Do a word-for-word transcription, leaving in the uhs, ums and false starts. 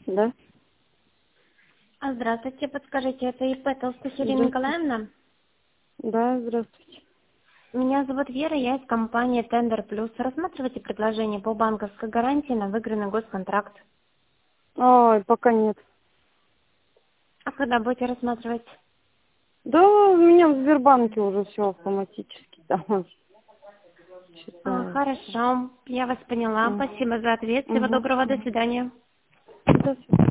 Да? А, Здравствуйте, подскажите, это ИП Толстосерия Здравствуйте. Николаевна? Да, здравствуйте. Меня зовут Вера, я из компании Тендер Плюс. Рассматривайте предложение по банковской гарантии на выигранный госконтракт. Ой, пока нет. А когда будете рассматривать? Да, у меня в Сбербанке уже все автоматически там А, считается. хорошо, я вас поняла. М. Спасибо за ответ. Всего Мгм. доброго, до свидания. До свидания.